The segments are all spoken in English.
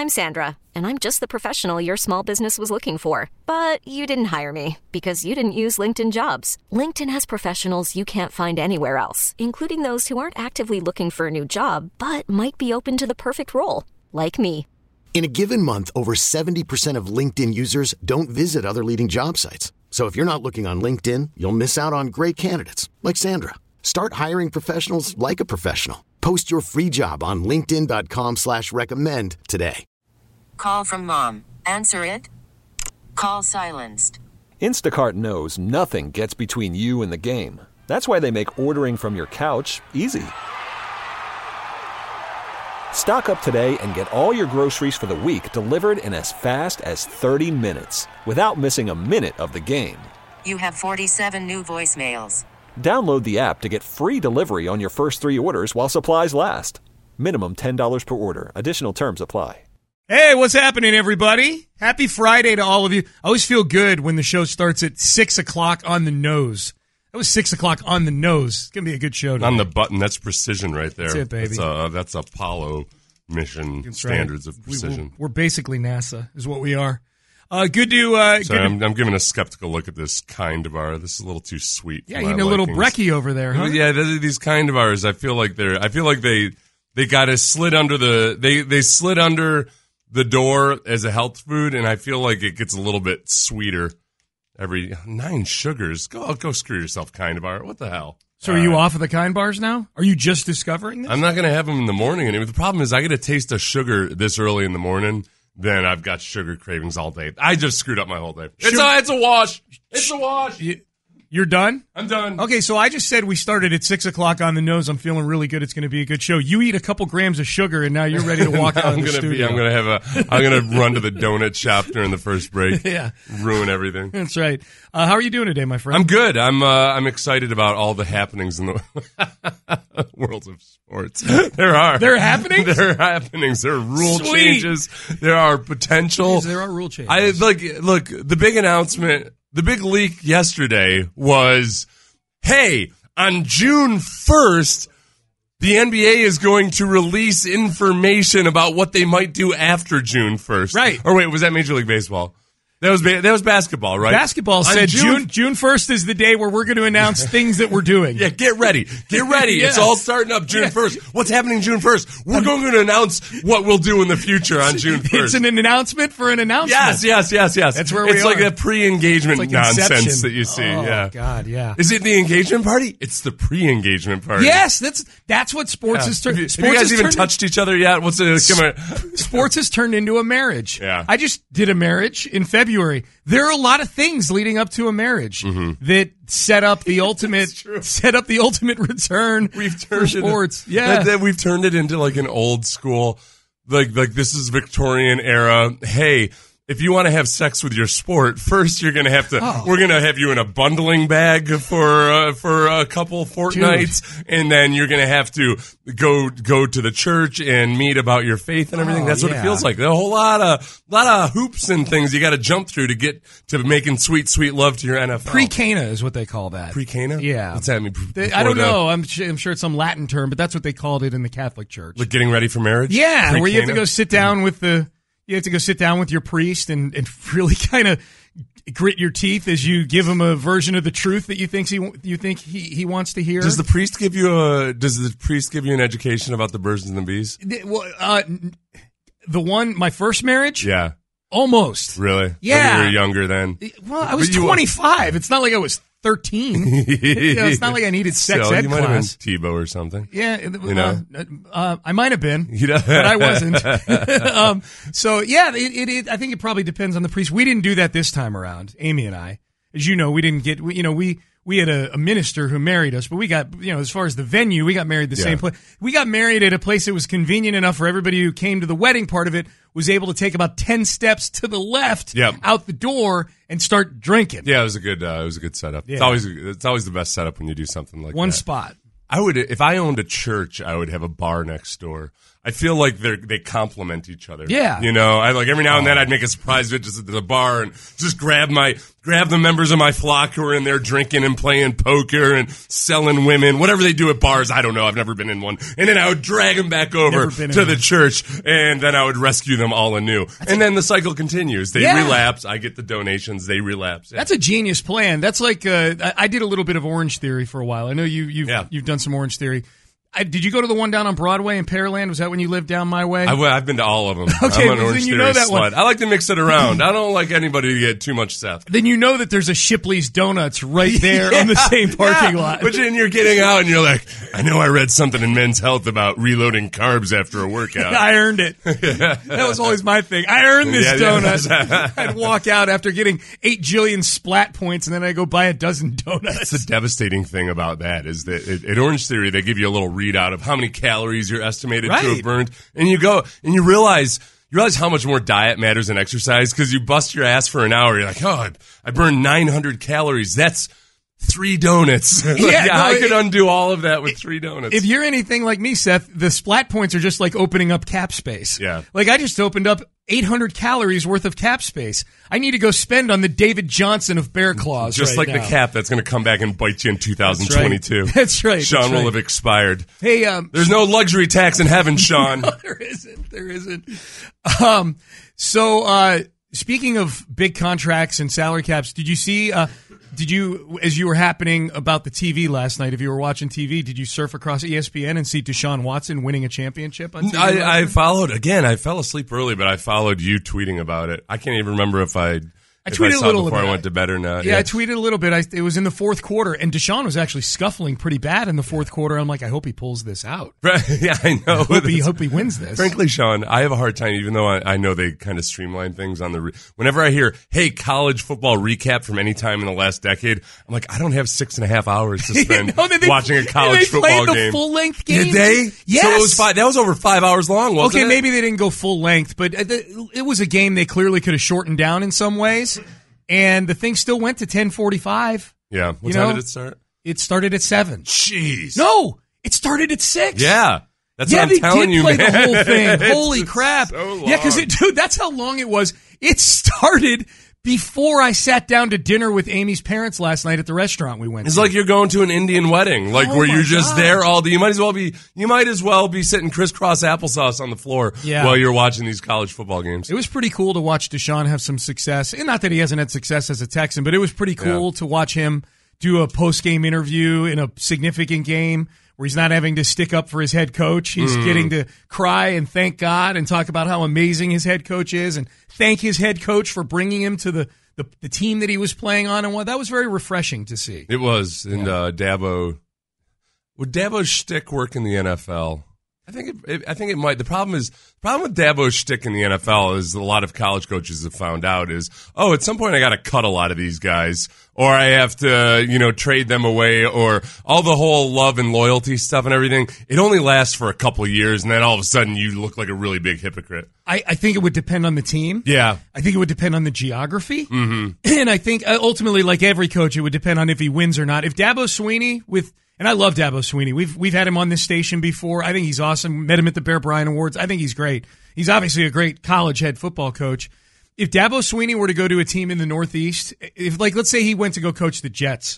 I'm Sandra, and I'm just the professional your small business was looking for. But you didn't hire me because you didn't use LinkedIn Jobs. LinkedIn has professionals you can't find anywhere else, including those who aren't actively looking for a new job, but might be open to the perfect role, like me. In a given month, over 70% of LinkedIn users don't visit other leading job sites. So if you're not looking on LinkedIn, you'll miss out on great candidates like Sandra. Start hiring professionals like a professional. Post your free job on linkedin.com/recommend today. Call from mom. Answer it. Call silenced. Instacart knows nothing gets between you and the game. That's why they make ordering from your couch easy. Stock up today and get all your groceries for the week delivered in as fast as 30 minutes without missing a minute of the game. You have 47 new voicemails. Download the app to get free delivery on your first 3 orders while supplies last. Minimum $10 per order. Additional terms apply. Hey, what's happening, everybody? Happy Friday to all of you. I always feel good when the show starts at 6 o'clock on the nose. That was 6 o'clock on the nose. It's going to be a good show today. On the button. That's precision right there. That's it, baby. That's Apollo mission standards of precision. We're basically NASA is what we are. Good to... Sorry, I'm giving a skeptical look at this kind of bar. This is a little too sweet. Yeah, eating a little brekkie over there, huh? Yeah, these kind of bars. I feel like they got us slid under they slid under the door as a health food, and I feel like it gets a little bit sweeter. Every 9 sugars. Go screw yourself, kind of bar. What the hell? So are you off of the kind bars now? Are you just discovering this? I'm not going to have them in the morning. And the problem is I get a taste of sugar this early in the morning, then I've got sugar cravings all day. I just screwed up my whole day. It's a wash. It's a wash. You're done? I'm done. Okay, so I just said we started at 6 o'clock on the nose. I'm feeling really good. It's going to be a good show. You eat a couple grams of sugar, and now you're ready to walk out of the studio. I'm going to run to the donut shop during the first break. Yeah. Ruin everything. That's right. How are you doing today, my friend? I'm good. I'm excited about all the happenings in the world of sports. There are. There are happenings? There are happenings. There are rule changes. There are potential. There are rule changes. Look, the big announcement. The big leak yesterday was, hey, on June 1st, the NBA is going to release information about what they might do after June 1st. Right. Or wait, was that Major League Baseball? That was basketball, right? Basketball said June 1st is the day where we're going to announce things that we're doing. Yeah, get ready. Get ready. Yes. It's all starting up June 1st. What's happening June 1st? We're going to announce what we'll do in the future on June 1st. It's an announcement for an announcement. Yes. That's where we are. It's like a pre-engagement like nonsense Inception. that you see. Oh, yeah. God, yeah. Is it the engagement party? It's the pre-engagement party. Yes, that's what sports has turned. Have you guys even touched each other yet? Sports has turned into a marriage. Yeah. I just did a marriage in February. There are a lot of things leading up to a marriage that set up the ultimate return for sports. We've turned it into like an old school, like this is Victorian era. Hey, if you want to have sex with your sport, first you're going to have to. We're going to have you in a bundling bag for a couple fortnights, and then you're going to have to go to the church and meet about your faith and everything. That's what it feels like. There are a whole lot of hoops and things you got to jump through to get to making sweet love to your NFL. Pre-Cana is what they call that. Pre-Cana? Yeah. What's that mean? I don't know. I'm sure it's some Latin term, but that's what they called it in the Catholic Church. Like getting ready for marriage? Yeah, Pre-Cana? where you have to go sit down with your priest and really kind of grit your teeth as you give him a version of the truth that you think he wants to hear. Does the priest give you an education about the birds and the bees? My first marriage? Yeah. Almost. Really? Yeah. You were younger then? Well, I was 25. It's not like I was 13. It's not like I needed sex ed you might class. have been Tebow or something. Yeah, I might have been, but I wasn't. So yeah, I think it probably depends on the priest. We didn't do that this time around. Amy and I, as you know, we didn't get. We had a minister who married us, but we got, as far as the venue, we got married the same place. We got married at a place that was convenient enough for everybody who came to the wedding part of it was able to take about 10 steps to the left out the door and start drinking. Yeah, it was a good setup. Yeah. It's always the best setup when you do something like one that. spot. If I owned a church, I would have a bar next door. I feel like they complement each other. Yeah. You know, I like every now and then I'd make a surprise visit to the bar and just grab the members of my flock who are in there drinking and playing poker and selling women, whatever they do at bars. I don't know. I've never been in one. And then I would drag them back over to the church, and then I would rescue them all anew. And then the cycle continues. They relapse. I get the donations. They relapse. Yeah. That's a genius plan. That's like I did a little bit of Orange Theory for a while. I know you've done some Orange Theory. Did you go to the one down on Broadway in Pearland? Was that when you lived down my way? I've been to all of them. Okay, I'm an Orange then you Theory know that slut. one. I like to mix it around. I don't like anybody to get too much Seth. Then you know that there's a Shipley's Donuts right there on the same parking lot. But then you're getting out and you're like, I know I read something in Men's Health about reloading carbs after a workout. I earned it. That was always my thing. I earned this donut. I'd walk out after getting 8 jillion splat points, and then I go buy a dozen donuts. That's the devastating thing about that is that at Orange Theory, they give you a little readout of how many calories you're estimated to have burned, and you go and you realize how much more diet matters than exercise, because you bust your ass for an hour. You're like, oh, I burned 900 calories. That's 3 donuts. I could undo all of that with 3 donuts. If you're anything like me, Seth, the splat points are just like opening up cap space. Yeah. Like I just opened up 800 calories worth of cap space. I need to go spend on the David Johnson of Bear Claws. Just right like now. the cap that's going to come back and bite you in 2022. That's right. Sean will have expired. Hey, there's no luxury tax in heaven, Sean. No, there isn't. So, speaking of big contracts and salary caps, did you see? Did you, as you were happening about the TV last night, if you were watching TV, did you surf across ESPN and see Deshaun Watson winning a championship on TV? I followed, again, I fell asleep early, but I followed you tweeting about it. I can't even remember if I tweeted a little before bit. I went to bed or not. Yeah, I tweeted a little bit. It was in the fourth quarter, and Deshaun was actually scuffling pretty bad in the fourth quarter. I'm like, I hope he pulls this out. Right. Yeah, I know. I hope he wins this. Frankly, Sean, I have a hard time, even though I know they kind of streamline things on the. Whenever I hear, hey, college football recap from any time in the last decade, I'm like, I don't have 6.5 hours to spend watching a college football game. They played the full-length game. Did they? Yes. So it was that was over 5 hours long, wasn't it? Okay, maybe they didn't go full length, but it was a game they clearly could have shortened down in some ways. And the thing still went to 10:45. Yeah. What time did it start? It started at 7. Jeez. No, it started at 6. Yeah. That's what I'm telling you, man. They did play the whole thing. Holy crap. So long. Yeah, because, dude, that's how long it was. It started before I sat down to dinner with Amy's parents last night at the restaurant we went to. It's like you're going to an Indian wedding, where you're just there all day. You might as well be sitting crisscross applesauce on the floor while you're watching these college football games. It was pretty cool to watch Deshaun have some success. And not that he hasn't had success as a Texan, but it was pretty cool to watch him do a post-game interview in a significant game where he's not having to stick up for his head coach. He's getting to cry and thank God and talk about how amazing his head coach is and thank his head coach for bringing him to the team that he was playing on. And that was very refreshing to see. It was. And Dabo, would Dabo's shtick work in the NFL? I think it might. The problem with Dabo's shtick in the NFL is a lot of college coaches have found out is, at some point I got to cut a lot of these guys, or I have to, trade them away, or all the whole love and loyalty stuff and everything. It only lasts for a couple of years, and then all of a sudden you look like a really big hypocrite. I think it would depend on the team. Yeah. I think it would depend on the geography. Mm-hmm. And I think ultimately, like every coach, it would depend on if he wins or not. If Dabo Swinney and I love Dabo Swinney. We've had him on this station before. I think he's awesome. Met him at the Bear Bryant Awards. I think he's great. He's obviously a great college head football coach. If Dabo Swinney were to go to a team in the Northeast, let's say he went to go coach the Jets,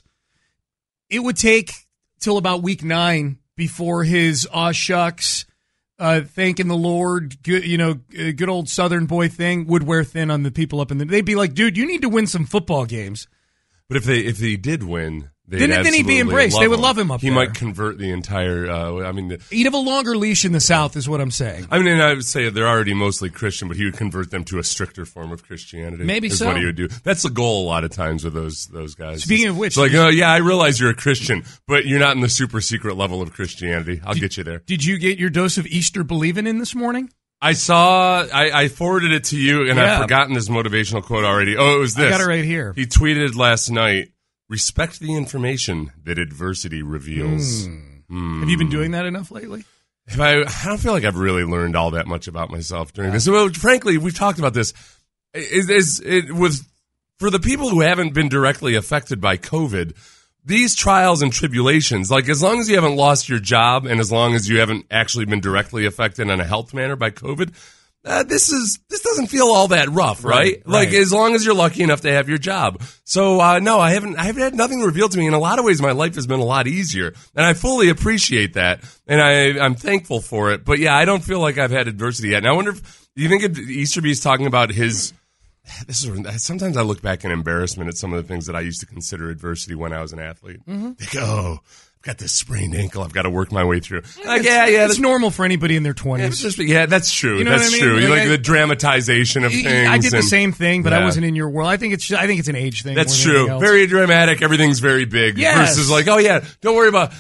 it would take till about week 9 before his aw shucks, thanking the Lord, good old Southern boy thing would wear thin on the people up in they'd be like, dude, you need to win some football games. But if they did win, then he'd be embraced. They would love him up there. He might convert the entire. He'd have a longer leash in the South, is what I'm saying. I mean, I would say they're already mostly Christian, but he would convert them to a stricter form of Christianity. Maybe is so. What he would do. That's the goal a lot of times with those guys. Speaking of which, it's like, I realize you're a Christian, but you're not in the super secret level of Christianity. I'll get you there. Did you get your dose of Easter believing in this morning? I saw. I forwarded it to you, and I've forgotten this motivational quote already. Oh, it was this. I got it right here. He tweeted last night. Respect the information that adversity reveals. Have you been doing that enough lately? I don't feel like I've really learned all that much about myself during this. Well, frankly, we've talked about this. For the people who haven't been directly affected by COVID, these trials and tribulations, like as long as you haven't lost your job and as long as you haven't actually been directly affected in a health manner by COVID, this doesn't feel all that rough, right? Like as long as you're lucky enough to have your job. So no, I haven't had nothing revealed to me. In a lot of ways, my life has been a lot easier, and I fully appreciate that, and I'm thankful for it. But yeah, I don't feel like I've had adversity yet. And I wonder if you think Easterby's talking about his. Sometimes I look back in embarrassment at some of the things that I used to consider adversity when I was an athlete. Mm-hmm. Think, I've got this sprained ankle. I've got to work my way through. Like, it's normal for anybody in their 20s. Yeah, that's true. You know that's true. You like the dramatization of things. I did the same thing, but I wasn't in your world. I think it's an age thing. That's true. Very dramatic. Everything's very big. Yes. Versus like, don't worry about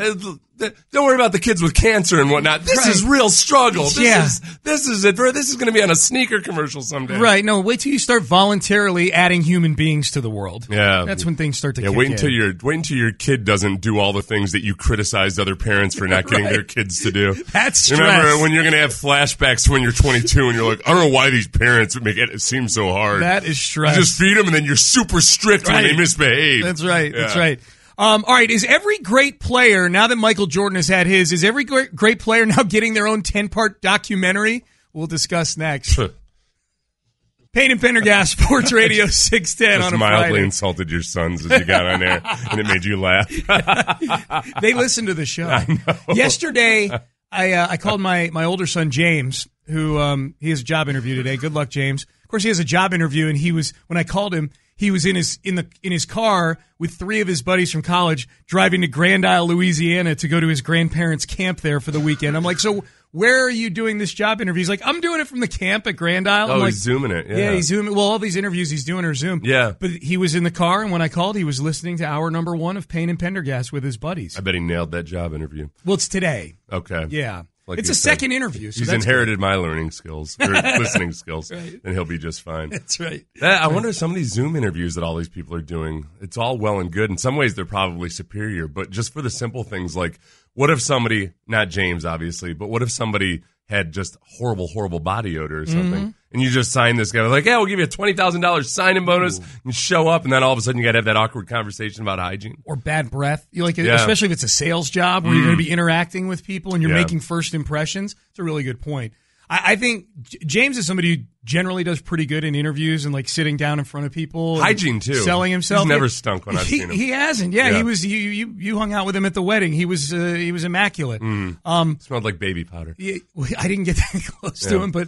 the kids with cancer and whatnot. This is real struggle. This is going to be on a sneaker commercial someday. Right. No, wait till you start voluntarily adding human beings to the world. Yeah. That's when things start to kick wait until your kid doesn't do all the things that you criticized other parents for not getting their kids to do. That's stress. Remember when you're going to have flashbacks when you're 22 and you're like, I don't know why these parents make it seem so hard. That is stress. You just feed them and then you're super strict when they misbehave. That's right. Yeah. That's right. All right, is every great player, now that Michael Jordan has had his, is every great player now getting their own 10-part documentary? We'll discuss next. Payne and Pendergast, Sports Radio 610 on a Friday. Mildly insulted your sons as you got on there, and it made you laugh. They listen to the show. I know. Yesterday, I called my older son, James, who he has a job interview today. Good luck, James. Of course, he has a job interview, and when I called him, he was in his car with 3 of his buddies from college driving to Grand Isle, Louisiana to go to his grandparents' camp there for the weekend. I'm like, so where are you doing this job interview? He's like, I'm doing it from the camp at Grand Isle. I'm he's Zooming it. Yeah, he's Zooming. Well, all these interviews he's doing are Zoom. Yeah. But he was in the car, and when I called, he was listening to hour number 1 of Payne and Pendergast with his buddies. I bet he nailed that job interview. Well, it's today. Okay. Yeah. Like it's a second interview. So he's inherited my learning skills, or listening skills, right. And he'll be just fine. That's right. I wonder if some of these Zoom interviews that all these people are doing, it's all well and good. In some ways, they're probably superior, but just for the simple things like, what if somebody, not James, obviously, but what if somebody had just horrible body odor or something, mm-hmm. and you just sign this guy, like, we'll give you a $20,000 signing bonus, and show up, and then all of a sudden you got to have that awkward conversation about hygiene. Or bad breath. Especially if it's a sales job where you're going to be interacting with people and you're making first impressions. It's a really good point. I think James is somebody who generally does pretty good in interviews and like sitting down in front of people. Hygiene too. Selling himself. He's never stunk when I've seen him. He hasn't. Yeah, he was. You hung out with him at the wedding. He was immaculate. Smelled like baby powder. I didn't get that close to him,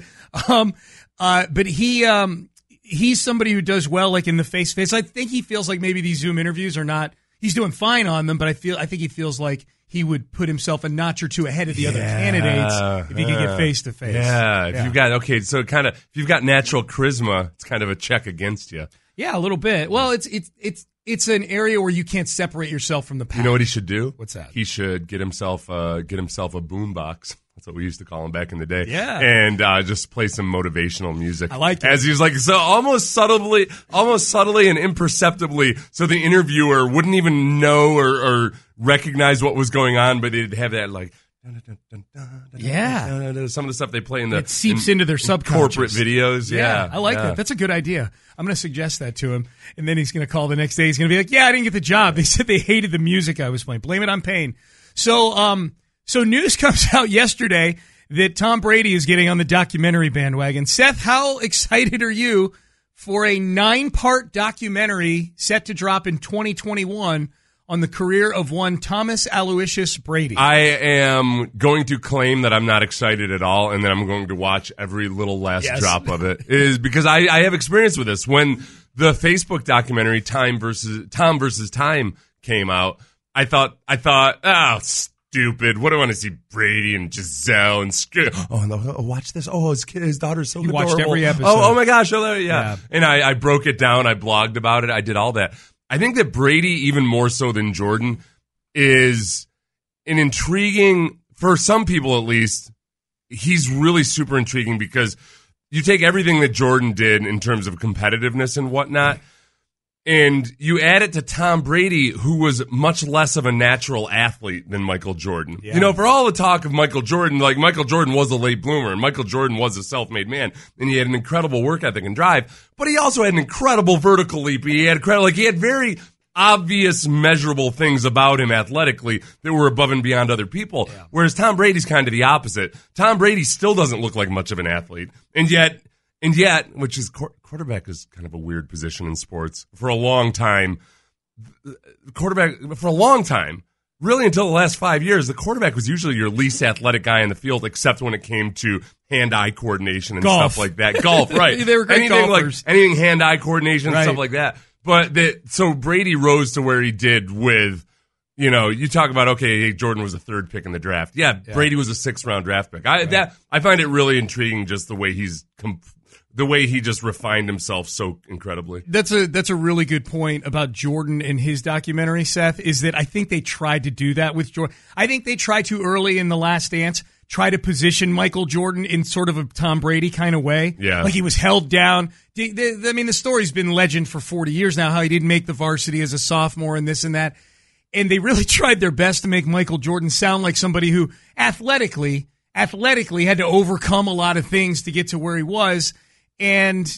but he's somebody who does well like in the face. I think he feels like maybe these Zoom interviews are not. He's doing fine on them, but I think he feels like he would put himself a notch or two ahead of the other candidates if he could get face to face. Yeah, if you've got natural charisma, it's kind of a check against you. Yeah, a little bit. Well, it's an area where you can't separate yourself from the pack. You know what he should do? What's that? He should get himself a boombox. That's what we used to call him back in the day. Yeah. And just play some motivational music. I like it. As he's like, so almost subtly and imperceptibly, so the interviewer wouldn't even know or recognize what was going on, but they'd have that like, some of the stuff they play in the... It seeps into their subconscious. Corporate videos. Yeah. I like that. That's a good idea. I'm going to suggest that to him. And then he's going to call the next day. He's going to be like, I didn't get the job. They said they hated the music I was playing. Blame it on Payne. So news comes out yesterday that Tom Brady is getting on the documentary bandwagon. Seth, how excited are you for a 9-part documentary set to drop in 2021 on the career of one Thomas Aloysius Brady? I am going to claim that I'm not excited at all, and that I'm going to watch every little last drop of it. It is because I have experience with this. When the Facebook documentary Tom versus Time came out, I thought, stupid. What do I want to see? Brady and Giselle and watch this. Oh, his daughter's so adorable. Watched every episode. Oh my gosh. Yeah. And I broke it down. I blogged about it. I did all that. I think that Brady, even more so than Jordan, is an intriguing, for some people at least, he's really super intriguing because you take everything that Jordan did in terms of competitiveness and whatnot, and you add it to Tom Brady, who was much less of a natural athlete than Michael Jordan. Yeah. For all the talk of Michael Jordan, like Michael Jordan was a late bloomer, and Michael Jordan was a self-made man, and he had an incredible work ethic and drive, but he also had an incredible vertical leap. He had very obvious measurable things about him athletically that were above and beyond other people. Yeah. Whereas Tom Brady's kind of the opposite. Tom Brady still doesn't look like much of an athlete. And yet, which is quarterback is kind of a weird position in sports. For a long time, really until the last 5 years, the quarterback was usually your least athletic guy in the field, except when it came to hand-eye coordination and golf. Stuff like that. Golf, right. They were great golfers. Anything hand-eye coordination and stuff like that. But so Brady rose to where he did with, you talk about, okay, Jordan was a third pick in the draft. Yeah. Brady was a 6th-round draft pick. I find it really intriguing just the way he just refined himself so incredibly. That's a really good point about Jordan and his documentary, Seth, is that I think they tried to do that with Jordan. I think they tried to early in The Last Dance try to position Michael Jordan in sort of a Tom Brady kind of way. Yeah. Like he was held down. The story's been legend for 40 years now, how he didn't make the varsity as a sophomore and this and that. And they really tried their best to make Michael Jordan sound like somebody who athletically had to overcome a lot of things to get to where he was. And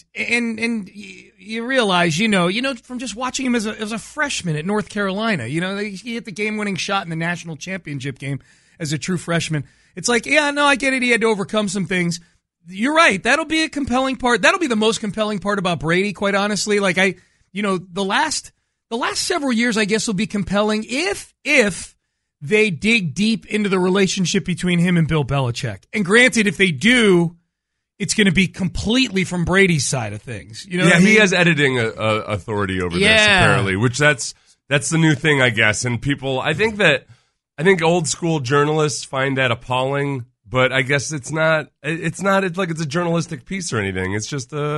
you realize, from just watching him as a freshman at North Carolina, he hit the game-winning shot in the national championship game as a true freshman. It's like, I get it. He had to overcome some things. You're right. That'll be a compelling part. That'll be the most compelling part about Brady, quite honestly. Like the last several years, I guess, will be compelling if they dig deep into the relationship between him and Bill Belichick. And granted, if they do, it's going to be completely from Brady's side of things. You know what I mean? He has editing authority over this, apparently, which that's the new thing, I guess. And people, I think old school journalists find that appalling, but I guess it's not like it's a journalistic piece or anything. It's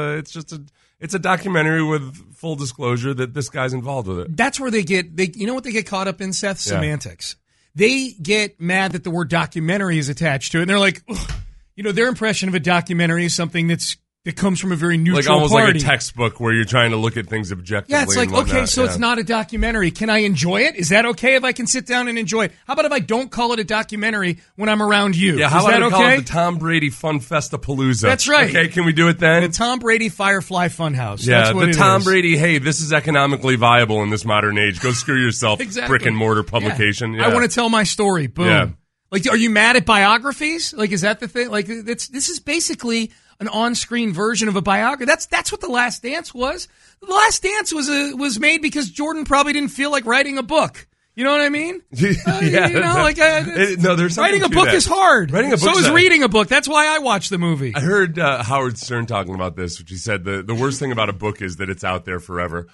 a documentary with full disclosure that this guy's involved with it. That's where they get what they get caught up in, Seth? Semantics. They get mad that the word documentary is attached to it, and they're like, ugh. Their impression of a documentary is something that comes from a very neutral like almost party. Like a textbook where you're trying to look at things objectively. Yeah, it's like, okay, so it's not a documentary. Can I enjoy it? Is that okay if I can sit down and enjoy it? How about if I don't call it a documentary when I'm around you? Yeah, how about I call it the Tom Brady Fun Festapalooza? That's right. Okay, can we do it then? The Tom Brady Firefly Funhouse. Yeah, that's what the Tom Brady, hey, this is economically viable in this modern age. Go screw yourself, exactly. Brick and mortar publication. Yeah. I want to tell my story. Boom. Yeah. Like, are you mad at biographies? Like, is that the thing? Like, this is basically an on-screen version of a biography. That's what The Last Dance was. The Last Dance was made because Jordan probably didn't feel like writing a book. You know what I mean? There's writing a book is hard. So is reading a book. That's why I watch the movie. I heard Howard Stern talking about this, which he said the worst thing about a book is that it's out there forever,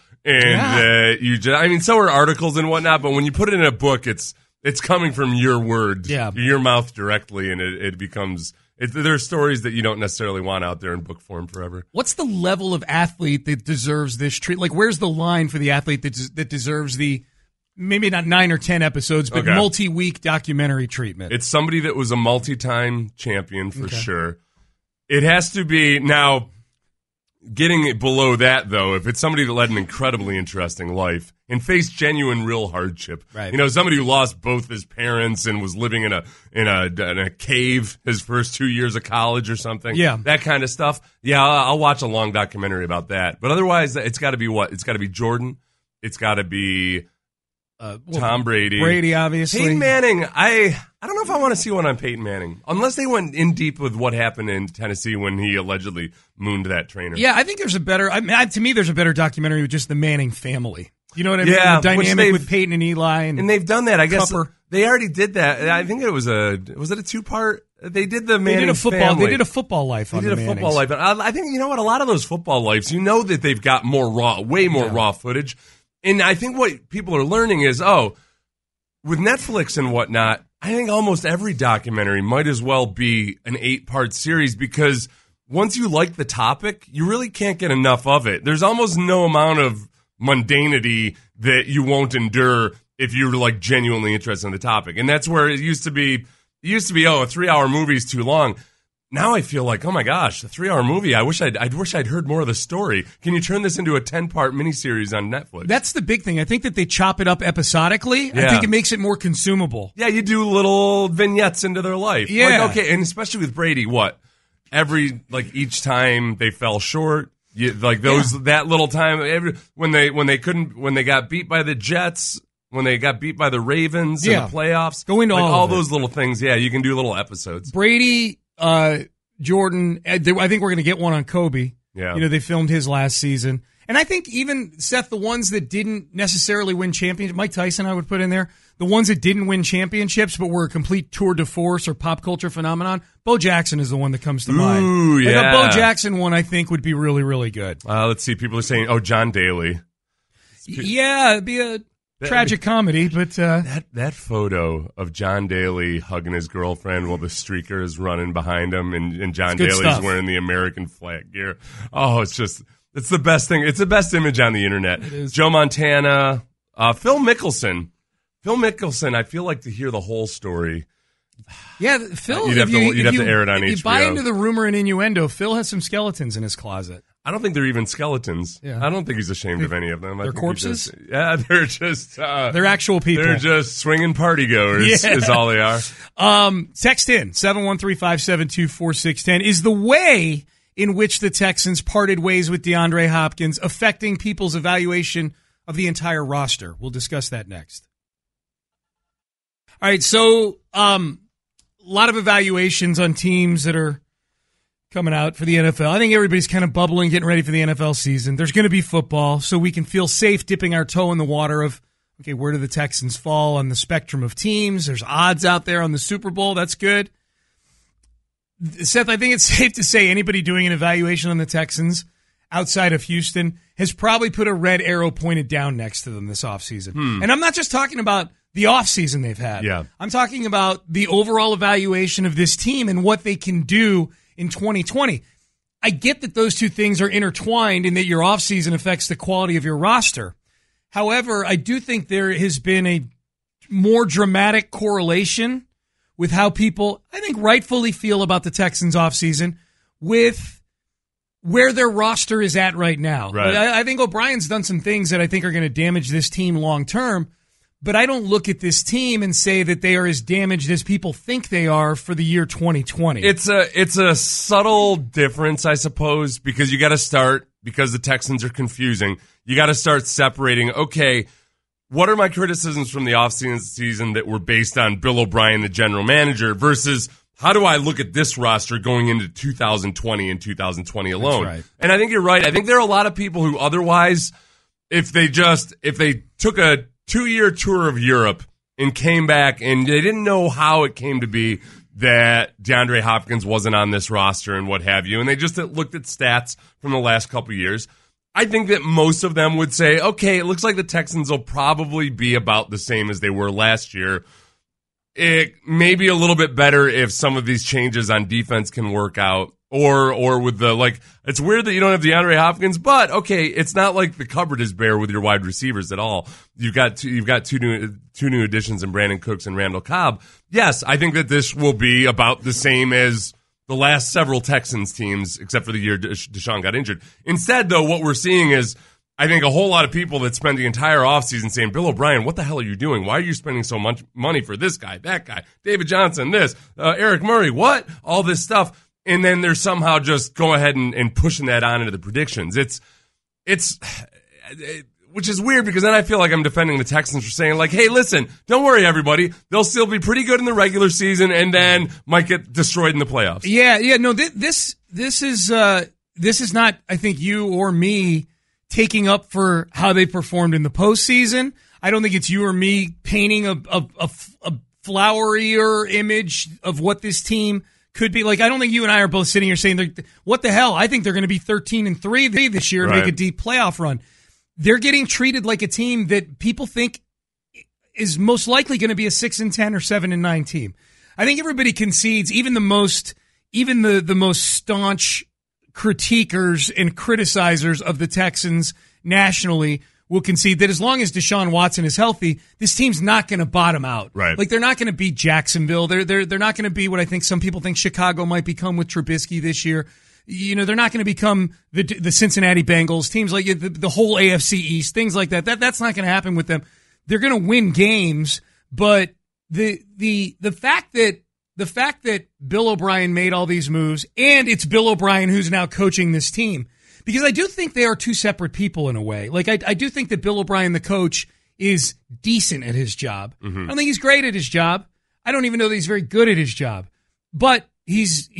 and so are articles and whatnot. But when you put it in a book, it's coming from your words, your mouth directly, and it becomes. There are stories that you don't necessarily want out there in book form forever. What's the level of athlete that deserves this treat? Like, where's the line for the athlete that deserves the maybe not 9 or 10 episodes, but multi-week documentary treatment? It's somebody that was a multi-time champion for sure. It has to be now. Getting it below that, though, if it's somebody that led an incredibly interesting life and faced genuine, real hardship, right? Somebody who lost both his parents and was living in a cave his first 2 years of college or something, that kind of stuff. Yeah, I'll watch a long documentary about that. But otherwise, it's got to be what? It's got to be Jordan. It's got to be Tom Brady. Brady, obviously. Peyton Manning. I don't know if I want to see one on Peyton Manning, unless they went in deep with what happened in Tennessee when he allegedly mooned that trainer. Yeah, I think there's a better. To me, there's a better documentary with just the Manning family. You know what I mean? Yeah, the dynamic with Peyton and Eli, and they've done that. I guess Cupper. They already did that. I think it was a 2-part. They did the Manning family. They did a football life. They did a football life. I think a lot of those football lives, that they've got way more raw footage. And I think what people are learning is, with Netflix and whatnot, I think almost every documentary might as well be an 8-part series because once you like the topic, you really can't get enough of it. There's almost no amount of mundanity that you won't endure if you're like genuinely interested in the topic. And that's where it used to be, a 3-hour movie is too long. Now I feel like, oh my gosh, a 3-hour movie. I wish I'd heard more of the story. Can you turn this into a 10-part miniseries on Netflix? That's the big thing. I think that they chop it up episodically. Yeah. I think it makes it more consumable. Yeah, you do little vignettes into their life. Yeah. And especially with Brady, each time they fell short, that little time when they got beat by the Jets, when they got beat by the Ravens in the playoffs, go into all those little things. Yeah, you can do little episodes. Brady, Jordan. I think we're going to get one on Kobe. Yeah, they filmed his last season, and I think even Seth, the ones that didn't necessarily win championships, Mike Tyson, I would put in there. The ones that didn't win championships but were a complete tour de force or pop culture phenomenon, Bo Jackson is the one that comes to mind. Ooh, yeah. A Bo Jackson one I think would be really, really good. Let's see. People are saying, John Daly. Yeah, it'd be a tragic comedy, but... That photo of John Daly hugging his girlfriend while the streaker is running behind him and John Daly's stuff. wearing the American flag gear. Oh, it's the best thing. It's the best image on the internet. It is. Joe Montana, Phil Mickelson. Phil Mickelson, I feel like to hear the whole story. Yeah, Phil, you'd have to air it on HBO. If you buy into the rumor and innuendo, Phil has some skeletons in his closet. I don't think they're even skeletons. Yeah. I don't think he's ashamed of any of them. They're corpses? They're just... they're actual people. They're just swinging party goers is all they are. Text in, 713-572-4610. Is the way in which the Texans parted ways with DeAndre Hopkins affecting people's evaluation of the entire roster? We'll discuss that next. All right, so a lot of evaluations on teams that are coming out for the NFL. I think everybody's kind of bubbling, getting ready for the NFL season. There's going to be football, so we can feel safe dipping our toe in the water of, okay, where do the Texans fall on the spectrum of teams? There's odds out there on the Super Bowl. That's good. Seth, I think it's safe to say anybody doing an evaluation on the Texans outside of Houston has probably put a red arrow pointed down next to them this offseason. And I'm not just talking about the offseason they've had. Yeah. I'm talking about the overall evaluation of this team and what they can do in 2020. I get that those two things are intertwined and that your offseason affects the quality of your roster. However, I do think there has been a more dramatic correlation with how people, I think, rightfully feel about the Texans offseason with where their roster is at right now. Right. I think O'Brien's done some things that I think are going to damage this team long term. But I don't look at this team and say that they are as damaged as people think they are for the year 2020. It's a subtle difference, I suppose, because you got to start, because the Texans are confusing, you got to start separating, okay, what are my criticisms from the offseason that were based on Bill O'Brien, the general manager, versus how do I look at this roster going into 2020 and 2020 alone? That's right. And I think you're right. I think there are a lot of people who otherwise, if they took a 2-year tour of Europe and came back and they didn't know how it came to be that DeAndre Hopkins wasn't on this roster and what have you, and they just looked at stats from the last couple of years, I think that most of them would say, okay, it looks like the Texans will probably be about the same as they were last year. It may be a little bit better if some of these changes on defense can work out. Or with it's weird that you don't have DeAndre Hopkins, but okay, it's not like the cupboard is bare with your wide receivers at all. You've got two new additions in Brandon Cooks and Randall Cobb. Yes, I think that this will be about the same as the last several Texans teams, except for the year Deshaun got injured. Instead, though, what we're seeing is, I think, a whole lot of people that spend the entire offseason saying, Bill O'Brien, what the hell are you doing? Why are you spending so much money for this guy, that guy, David Johnson, this, Eric Murray, what? All this stuff. And then they're somehow just go ahead and pushing that on into the predictions. It's which is weird, because then I feel like I'm defending the Texans for saying, like, hey, listen, don't worry, everybody. They'll still be pretty good in the regular season and then might get destroyed in the playoffs. Yeah. No, this is not, I think, you or me taking up for how they performed in the postseason. I don't think it's you or me painting a flowerier image of what this team could be. Like, I don't think you and I are both sitting here saying, what the hell? I think they're going to be 13-3 this year and make a deep playoff run. They're getting treated like a team that people think is most likely going to be a 6-10 or 7-9 team. I think everybody concedes, even the most staunch critiquers and criticizers of the Texans nationally will concede that as long as Deshaun Watson is healthy, this team's not going to bottom out. Right. Like, they're not going to beat Jacksonville. They're not going to be what I think some people think Chicago might become with Trubisky this year. You know, they're not going to become the Cincinnati Bengals, teams like the whole AFC East, things like that. That's not going to happen with them. They're going to win games, but the fact that Bill O'Brien made all these moves, and it's Bill O'Brien who's now coaching this team, Because I do think they are two separate people in a way. Like, I do think that Bill O'Brien, the coach, is decent at his job. I don't think he's great at his job. I don't even know that he's very good at his job. But he's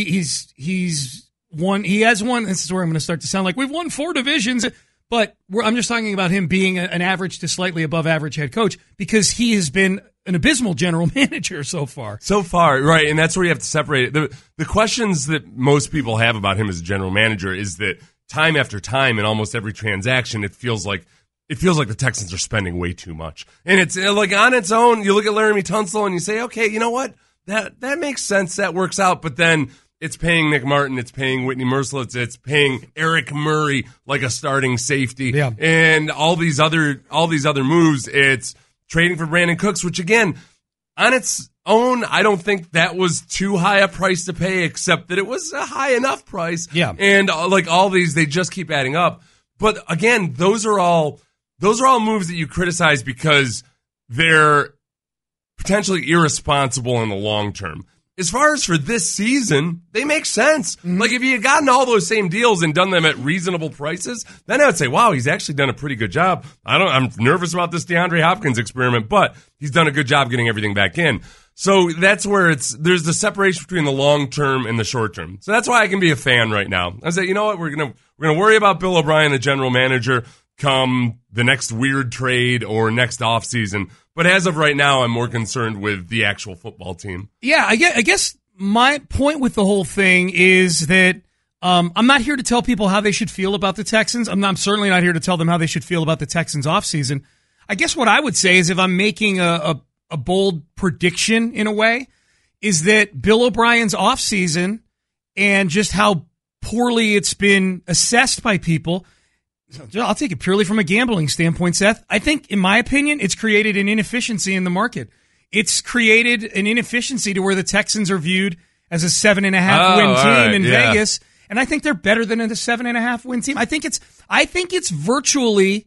won. He has won. This is where I'm going to start to sound like we've won 4 divisions. But I'm just talking about him being an average to slightly above average head coach because he has been an abysmal general manager so far. So far, right, and that's where you have to separate it. The questions that most people have about him as a general manager is that time after time in almost every transaction, it feels like the Texans are spending way too much. And it's like on its own, you look at Laramie Tunsil and you say, okay, you know what? That makes sense. That works out. But then it's paying Nick Martin. It's paying Whitney Merciless. It's paying Eric Murray like a starting safety. Yeah. And all these other moves. It's trading for Brandon Cooks, which again, on its own, I don't think that was too high a price to pay, except that it was a high enough price. Yeah. And like all these, they just keep adding up. But again, those are all moves that you criticize because they're potentially irresponsible in the long term. As far as for this season, they make sense. Mm-hmm. Like, if you had gotten all those same deals and done them at reasonable prices, then I would say, wow, he's actually done a pretty good job. I'm nervous about this DeAndre Hopkins experiment, but he's done a good job getting everything back in. So that's where there's the separation between the long term and the short term. So that's why I can be a fan right now. I say, you know what, we're gonna worry about Bill O'Brien, the general manager, come the next weird trade or next offseason. But as of right now, I'm more concerned with the actual football team. Yeah, I guess my point with the whole thing is that I'm not here to tell people how they should feel about the Texans. I'm certainly not here to tell them how they should feel about the Texans offseason. I guess what I would say is, if I'm making a bold prediction in a way, is that Bill O'Brien's offseason and just how poorly it's been assessed by people, I'll take it purely from a gambling standpoint, Seth. I think, in my opinion, it's created an inefficiency in the market. It's created an inefficiency to where the Texans are viewed as a 7.5 win team in Vegas, and I think they're better than a 7.5 win team. I think it's virtually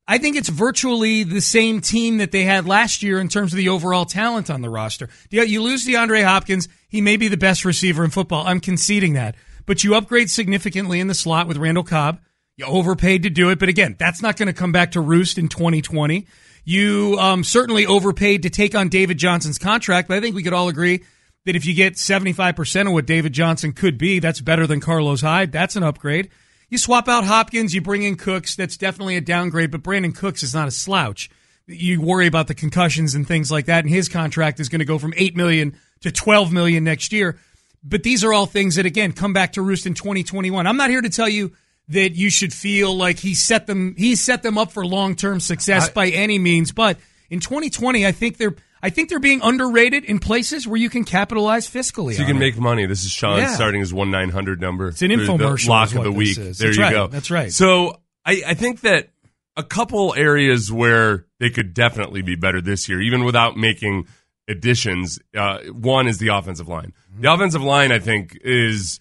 the same team that they had last year in terms of the overall talent on the roster. You lose DeAndre Hopkins, he may be the best receiver in football. I'm conceding that, but you upgrade significantly in the slot with Randall Cobb. You overpaid to do it, but again, that's not going to come back to roost in 2020. You certainly overpaid to take on David Johnson's contract, but I think we could all agree that if you get 75% of what David Johnson could be, that's better than Carlos Hyde. That's an upgrade. You swap out Hopkins, you bring in Cooks. That's definitely a downgrade, but Brandon Cooks is not a slouch. You worry about the concussions and things like that, and his contract is going to go from $8 million to $12 million next year. But these are all things that, again, come back to roost in 2021. I'm not here to tell you that you should feel like he set them up for long-term success by any means. But in 2020, I think they're being underrated in places where you can capitalize fiscally. So you can make money. This is Sean starting his 1-900 number. It's an infomercial. The lock of the week. There you go. That's right. So I think that a couple areas where they could definitely be better this year, even without making additions. One is the offensive line. Mm-hmm. The offensive line, I think, is,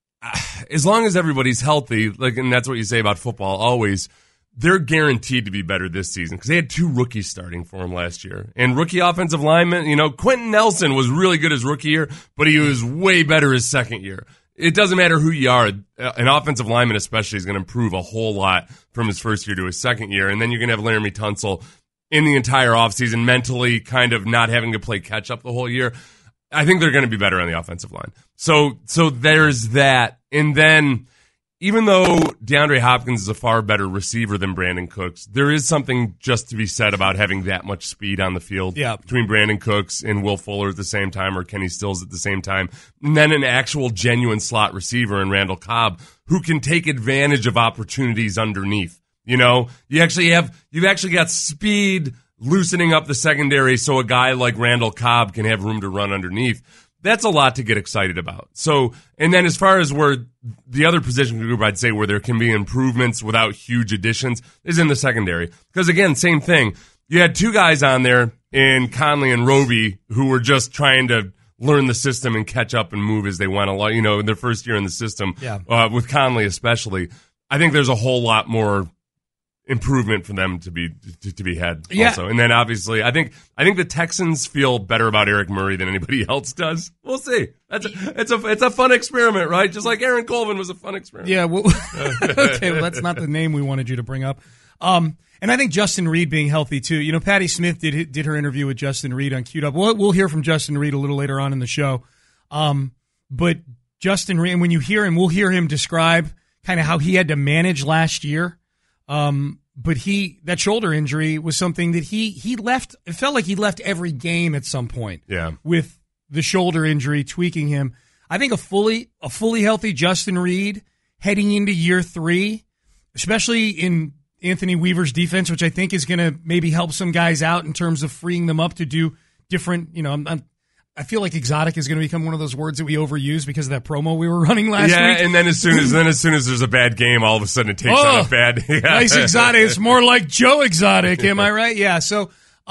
as long as everybody's healthy, and that's what you say about football always, they're guaranteed to be better this season because they had 2 rookies starting for them last year. And rookie offensive linemen, Quentin Nelson was really good his rookie year, but he was way better his second year. It doesn't matter who you are. An offensive lineman especially is going to improve a whole lot from his first year to his second year. And then you're going to have Laramie Tunsil in the entire offseason mentally kind of not having to play catch-up the whole year. I think they're going to be better on the offensive line. So there's that. And then, even though DeAndre Hopkins is a far better receiver than Brandon Cooks, there is something just to be said about having that much speed on the field between Brandon Cooks and Will Fuller at the same time, or Kenny Stills at the same time, and then an actual genuine slot receiver in Randall Cobb who can take advantage of opportunities underneath. You've actually got speed loosening up the secondary so a guy like Randall Cobb can have room to run underneath. That's a lot to get excited about. So, and then as far as where the other position group, I'd say where there can be improvements without huge additions is in the secondary. Because again, same thing. You had 2 guys on there in Conley and Roby who were just trying to learn the system and catch up and move as they went along, in their first year in the system, with Conley especially. I think there's a whole lot more improvement for them to be had also. And then obviously I think the Texans feel better about Eric Murray than anybody else does. We'll see. It's a fun experiment, right? Just like Aaron Colvin was a fun experiment. Yeah, well, okay, well that's not the name we wanted you to bring up. And I think Justin Reed being healthy too. You know, Patty Smith did her interview with Justin Reed on Queued Up. We'll hear from Justin Reed a little later on in the show. But Justin Reed, and when you hear him, we'll hear him describe kind of how he had to manage last year. But that shoulder injury was something that he left. It felt like he left every game at some point. Yeah. With the shoulder injury tweaking him. I think a fully healthy Justin Reed heading into year 3, especially in Anthony Weaver's defense, which I think is going to maybe help some guys out in terms of freeing them up to do different, I feel like exotic is going to become one of those words that we overuse because of that promo we were running last week. Yeah, and then as soon as there's a bad game, all of a sudden it takes on a bad. Yeah. Nice exotic. It's more like Joe Exotic. Am I right? Yeah. So,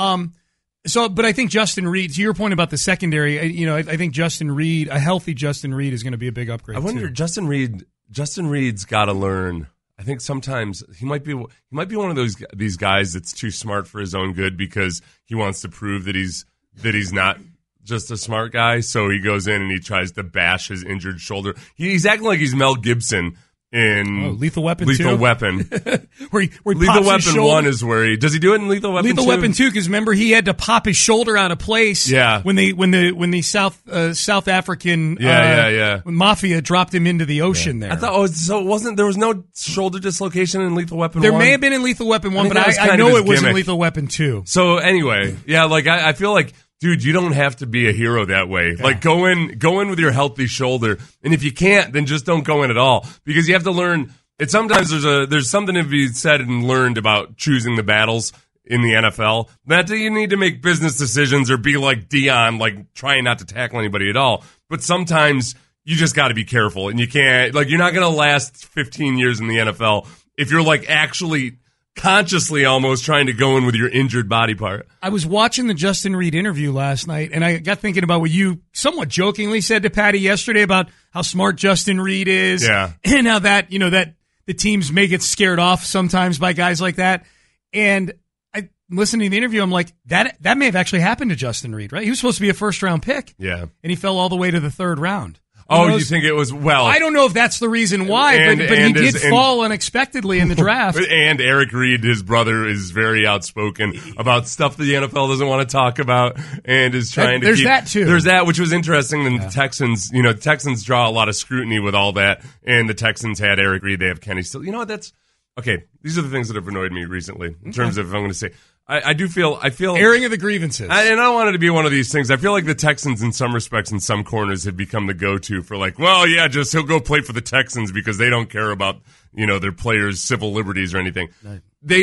but I think Justin Reed. To your point about the secondary, I think Justin Reed, a healthy Justin Reed, is going to be a big upgrade. I wonder, Justin Reed's got to learn. I think sometimes he might be one of these guys that's too smart for his own good because he wants to prove that he's not just a smart guy, so he goes in and he tries to bash his injured shoulder. He's acting like he's Mel Gibson in Lethal Weapon 2. Lethal Weapon. where Lethal Weapon 1 is where does he do it in Lethal Weapon 2? Lethal Weapon 2, because remember he had to pop his shoulder out of place. Yeah. When the South African mafia dropped him into the ocean there. I thought there was no shoulder dislocation in Lethal Weapon 1? There may have been in Lethal Weapon 1, but I know it was in Lethal Weapon 2. So anyway, like I feel like, dude, you don't have to be a hero that way. Yeah. Like go in with your healthy shoulder, and if you can't, then just don't go in at all because you have to learn. Sometimes there's something to be said and learned about choosing the battles in the NFL. Not that you need to make business decisions or be like Dion, like trying not to tackle anybody at all. But sometimes you just got to be careful, and you can't. Like you're not going to last 15 years in the NFL if you're like actually consciously almost trying to go in with your injured body part. I was watching the Justin Reed interview last night, and I got thinking about what you somewhat jokingly said to Patty yesterday about how smart Justin Reed is. Yeah. And how that, that the teams may get scared off sometimes by guys like that. And I listening to the interview, I'm like, that may have actually happened to Justin Reed, right? He was supposed to be a first-round pick. Yeah. And he fell all the way to the 3rd round. Oh, you think it was, I don't know if that's the reason why, but he did fall unexpectedly in the draft. And Eric Reed, his brother, is very outspoken about stuff the NFL doesn't want to talk about and is trying to keep. There's that, too. There's that, which was interesting. And the Texans, Texans draw a lot of scrutiny with all that. And the Texans had Eric Reed. They have Kenny Still. You know what? That's, okay, these are the things that have annoyed me recently in terms of, if I'm going to say, I feel airing of the grievances. And I don't want it to be one of these things. I feel like the Texans, in some respects, in some corners, have become the go-to for like, well, yeah, just he'll go play for the Texans because they don't care about their players' civil liberties or anything. Right.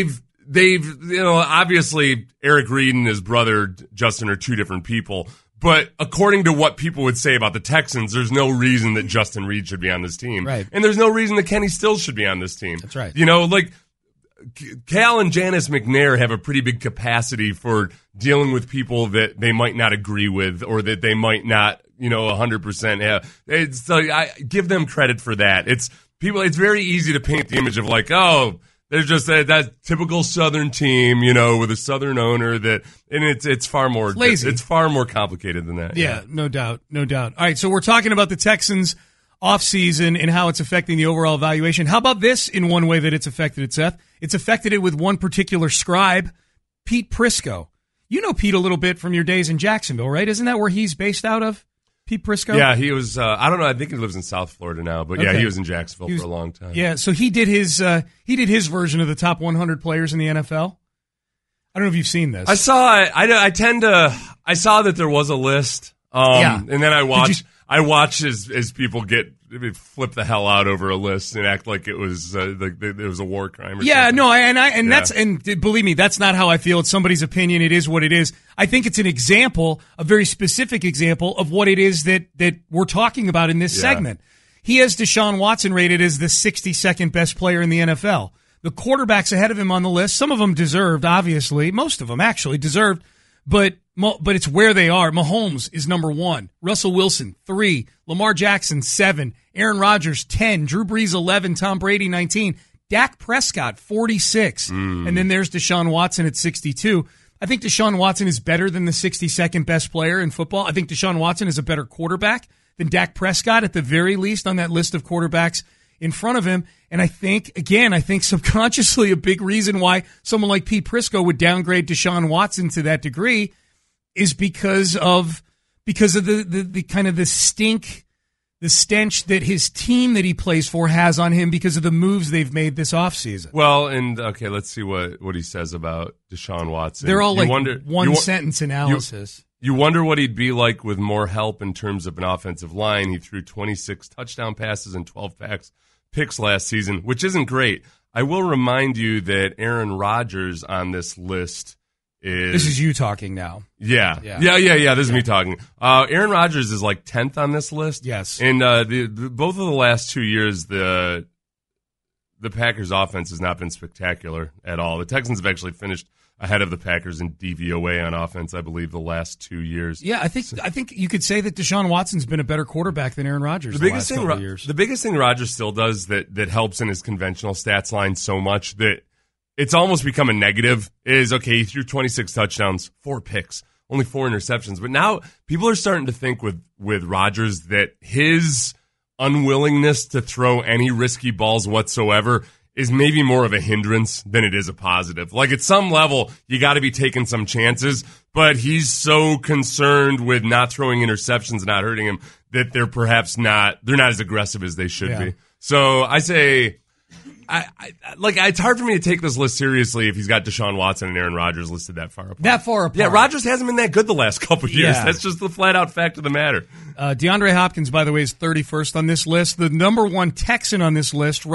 They've obviously Eric Reed and his brother Justin are two different people. But according to what people would say about the Texans, there's no reason that Justin Reed should be on this team, right? And there's no reason that Kenny Stills should be on this team. That's right. Like. Cal and Janice McNair have a pretty big capacity for dealing with people that they might not agree with or that they might not, 100% have. So I give them credit for that. It's very easy to paint the image of like, oh, there's just that typical Southern team, with a Southern owner and it's far more lazy. It's far more complicated than that. Yeah, no doubt. All right, so we're talking about the Texans offseason and how it's affecting the overall evaluation. How about this in one way that it's affected it, Seth? It's affected it with one particular scribe, Pete Prisco. You know Pete a little bit from your days in Jacksonville, right? Isn't that where he's based out of, Pete Prisco? Yeah, he was, I don't know, I think he lives in South Florida now, but yeah, he was in Jacksonville for a long time. Yeah, so he did his version of the top 100 players in the NFL. I don't know if you've seen this. I saw it. I saw that there was a list. And then I watched as people flip the hell out over a list and act like it was it was a war crime. Or something. No, that's believe me, that's not how I feel. It's somebody's opinion. It is what it is. I think it's an example, a very specific example of what it is that we're talking about in this segment. He has Deshaun Watson rated as the 62nd best player in the NFL. The quarterbacks ahead of him on the list, some of them deserved, obviously, most of them actually deserved, but it's where they are. Mahomes is number 1. Russell Wilson, 3. Lamar Jackson, 7. Aaron Rodgers, 10. Drew Brees, 11. Tom Brady, 19. Dak Prescott, 46. And then there's Deshaun Watson at 62. I think Deshaun Watson is better than the 62nd best player in football. I think Deshaun Watson is a better quarterback than Dak Prescott, at the very least, on that list of quarterbacks in front of him. And I think subconsciously a big reason why someone like Pete Prisco would downgrade Deshaun Watson to that degree is because of the kind of the stench that his team that he plays for has on him because of the moves they've made this offseason. Well, and okay, let's see what he says about Deshaun Watson. They're all one-sentence analysis. You wonder what he'd be like with more help in terms of an offensive line. He threw 26 touchdown passes and 12 picks last season, which isn't great. I will remind you that Aaron Rodgers on this list This is you talking now. Yeah. This is me talking. Aaron Rodgers is like 10th on this list. Yes. And both of the last 2 years, the Packers' offense has not been spectacular at all. The Texans have actually finished ahead of the Packers in DVOA on offense, I believe, the last 2 years. Yeah, I think you could say that Deshaun Watson's been a better quarterback than Aaron Rodgers the last couple of years. The biggest thing Rodgers still does that helps in his conventional stats line so much that it's almost become a negative is, okay, he threw 26 touchdowns, 4 picks, only 4 interceptions. But now people are starting to think with Rodgers that his unwillingness to throw any risky balls whatsoever is maybe more of a hindrance than it is a positive. Like, at some level, you got to be taking some chances, but he's so concerned with not throwing interceptions and not hurting him that they're not as aggressive as they should be. So I say, it's hard for me to take this list seriously if he's got Deshaun Watson and Aaron Rodgers listed that far apart. Yeah, Rodgers hasn't been that good the last couple of years. Yeah. That's just the flat-out fact of the matter. DeAndre Hopkins, by the way, is 31st on this list. The number one Texan on this list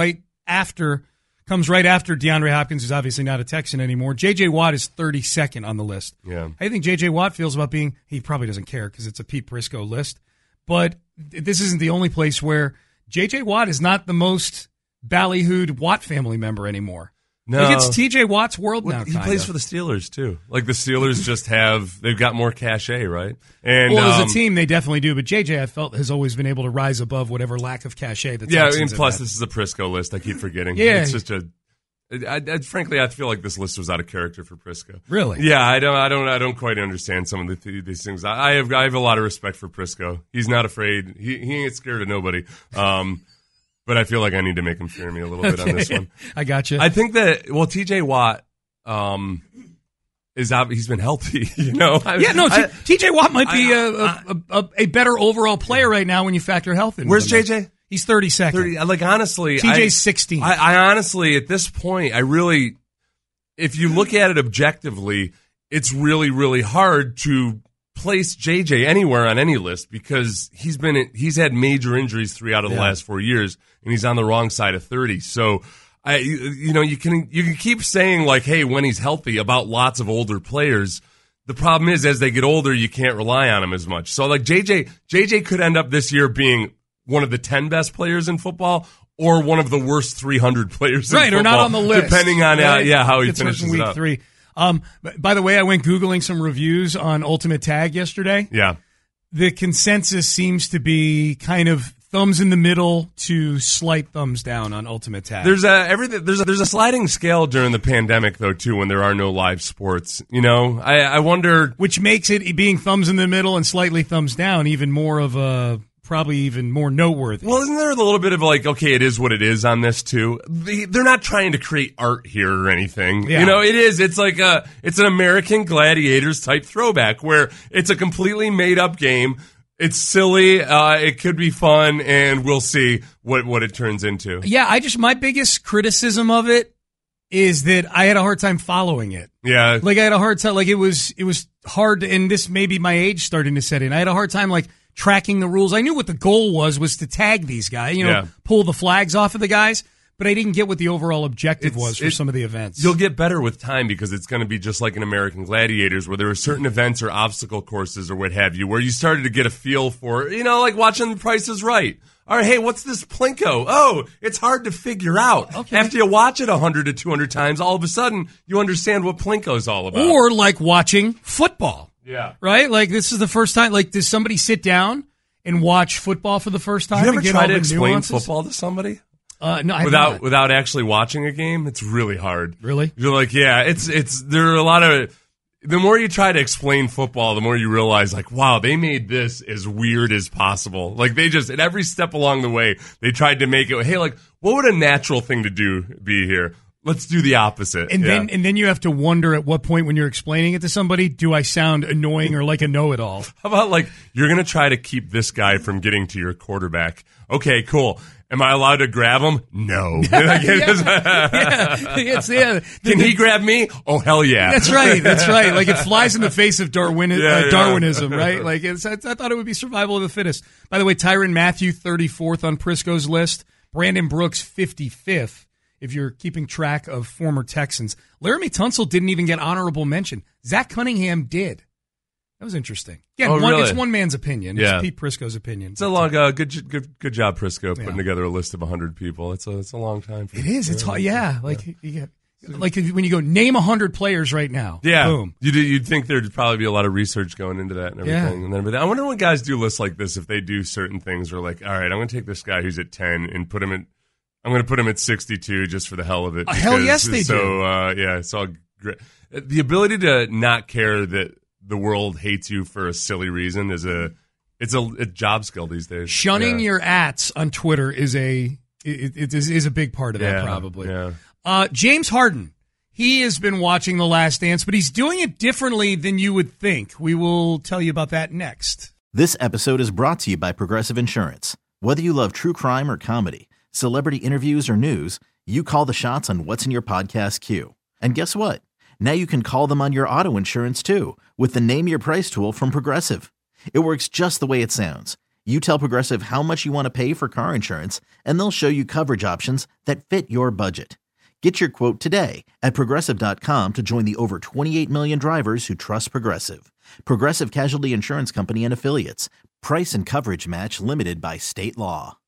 comes right after DeAndre Hopkins, who's obviously not a Texan anymore. J.J. Watt is 32nd on the list. Yeah. I think J.J. Watt feels about he probably doesn't care because it's a Pete Prisco list, but this isn't the only place where J.J. Watt is not the most ballyhooed Watt family member anymore. No. Like, it's T.J. Watt's world now. He plays for the Steelers, too. Like, the Steelers they've got more cachet, right? And as a team, they definitely do. But J.J., I felt, has always been able to rise above whatever lack of cachet the Texans plus have had. This is a Prisco list. I keep forgetting. Yeah. It's just frankly, I feel like this list was out of character for Prisco. Really? Yeah, I don't quite understand some of these things. I have a lot of respect for Prisco. He's not afraid. He ain't scared of nobody. But I feel like I need to make him fear me a little bit on this one. I got you. I think that, T.J. Watt he's been healthy, you know? T.J. Watt might be a better overall player right now when you factor health in. Where's J.J.? He's 32nd. Honestly. T.J.'s 16th. I honestly, at this point, if you look at it objectively, it's really, really hard to place JJ anywhere on any list because he's had major injuries 3 out of the last 4 years, and he's on the wrong side of 30. So, you can keep saying, like, hey, when he's healthy about lots of older players. The problem is, as they get older, you can't rely on him as much. So, like, JJ could end up this year being one of the 10 best players in football, or one of the worst 300 players in football. Right, or not on the list. Depending on how he finishes week it up. 3. By the way, I went Googling some reviews on Ultimate Tag yesterday. Yeah. The consensus seems to be kind of thumbs in the middle to slight thumbs down on Ultimate Tag. There's a sliding scale during the pandemic, though, too, when there are no live sports. You know, I wonder. Which makes it being thumbs in the middle and slightly thumbs down even more of a. Probably even more noteworthy. Well, isn't there a little bit of like, okay, it is what it is on this too? They're not trying to create art here or anything. Yeah. You know, it is. It's like it's an American Gladiators type throwback where it's a completely made up game. It's silly. It could be fun, and we'll see what it turns into. Yeah, my biggest criticism of it is that I had a hard time following it. Yeah, like I had a hard time. Like it was hard, and this may be my age starting to set in. I had a hard time tracking the rules. I knew what the goal was to tag these guys, pull the flags off of the guys, but I didn't get what the overall objective was for some of the events. You'll get better with time because it's going to be just like in American Gladiators where there are certain events or obstacle courses or what have you where you started to get a feel for, like watching The Price is Right. All right, hey, what's this Plinko? Oh, it's hard to figure out. Okay. After you watch it 100 to 200 times, all of a sudden you understand what Plinko's all about. Or like watching football. Yeah. Right? Like, this is the first time. Like, does somebody sit down and watch football for the first time? You ever try to explain football to somebody? No, without actually watching a game, it's really hard. Really? You're like, yeah, it's there are a lot of. The more you try to explain football, the more you realize, like, wow, they made this as weird as possible. Like, they just, at every step along the way, they tried to make it, hey, like, what would a natural thing to do be here? Let's do the opposite. And then you have to wonder at what point when you're explaining it to somebody, do I sound annoying or like a know-it-all? How about, like, you're going to try to keep this guy from getting to your quarterback. Okay, cool. Am I allowed to grab him? No. Can he grab me? Oh, hell yeah. That's right. Like, it flies in the face of Darwinism, right? Like, I thought it would be survival of the fittest. By the way, Tyrann Mathieu, 34th on Prisco's list. Brandon Brooks, 55th, if you're keeping track of former Texans. Laramie Tunsil didn't even get honorable mention. Zach Cunningham did. That was interesting. Yeah, really? It's one man's opinion. Yeah. It's Pete Prisco's opinion. It's a long, good job, Prisco, putting together a list of 100 people. It's a long time. It is. It's hard. Yeah, like when you go name 100 players right now. Yeah, boom. You'd think there'd probably be a lot of research going into that and everything. Yeah. And then, I wonder when guys do lists like this, if they do certain things, or like, all right, I'm going to take this guy who's at 10 and put him at. I'm going to put him at 62 just for the hell of it. Hell yes, they do. So it's all great. The ability to not care that the world hates you for a silly reason is a job skill these days. Shunning your ats on Twitter is a big part of that, probably. Yeah. James Harden, he has been watching The Last Dance, but he's doing it differently than you would think. We will tell you about that next. This episode is brought to you by Progressive Insurance. Whether you love true crime or comedy, celebrity interviews or news, you call the shots on what's in your podcast queue. And guess what? Now you can call them on your auto insurance too with the Name Your Price tool from Progressive. It works just the way it sounds. You tell Progressive how much you want to pay for car insurance, and they'll show you coverage options that fit your budget. Get your quote today at Progressive.com to join the over 28 million drivers who trust Progressive. Progressive Casualty Insurance Company and Affiliates. Price and coverage match limited by state law.